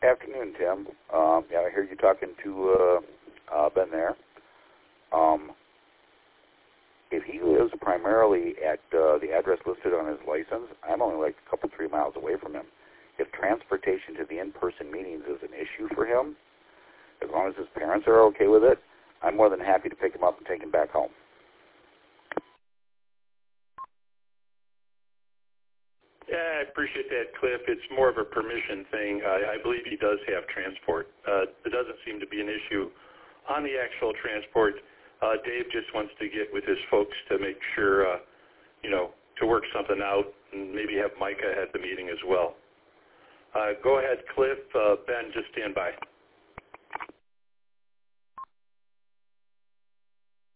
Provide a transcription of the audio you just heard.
Afternoon, Tim. Yeah, I hear you talking to Ben there. If he lives primarily at the address listed on his license, I'm only like a couple, 3 miles away from him. If transportation to the in-person meetings is an issue for him, as long as his parents are okay with it, I'm more than happy to pick him up and take him back home. Yeah, I appreciate that, Cliff. It's more of a permission thing. I believe he does have transport. There doesn't seem to be an issue on the actual transport. Dave just wants to get with his folks to make sure, to work something out and maybe have Micah at the meeting as well. Go ahead, Cliff. Ben, just stand by.